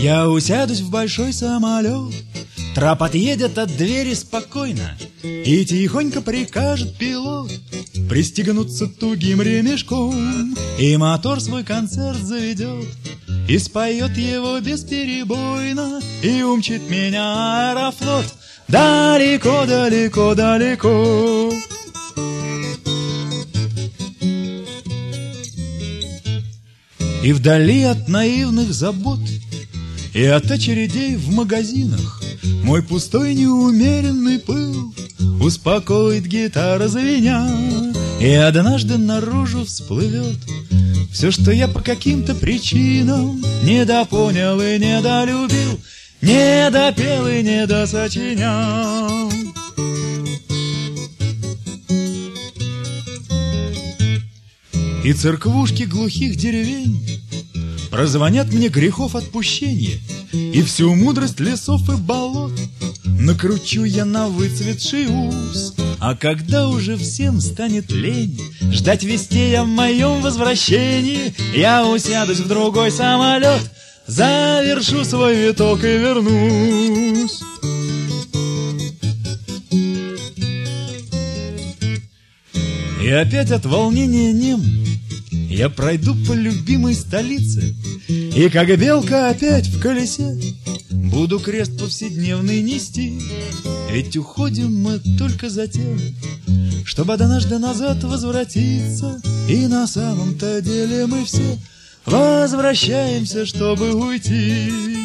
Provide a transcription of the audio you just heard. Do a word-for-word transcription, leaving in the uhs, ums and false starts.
Я усядусь в большой самолет, трап отъедет от двери спокойно, и тихонько прикажет пилот пристегнуться тугим ремешком, и мотор свой концерт заведет, и споет его бесперебойно, и умчит меня Аэрофлот далеко, далеко, далеко. И вдали от наивных забот и от очередей в магазинах мой пустой неумеренный пыл успокоит гитара звеня, и однажды наружу всплывет все, что я по каким-то причинам недопонял и недолюбил, недопел и недосочинял. И церквушки глухих деревень прозвонят мне грехов отпущения, и всю мудрость лесов и болот накручу я на выцветший ус. А когда уже всем станет лень ждать вестей о моем возвращении, я усядусь в другой самолет, завершу свой виток и вернусь. И опять от волнения нем я пройду по любимой столице, и как белка опять в колесе буду крест повседневный нести. Ведь уходим мы только за тем, чтобы однажды назад возвратиться, и на самом-то деле мы все возвращаемся, чтобы уйти.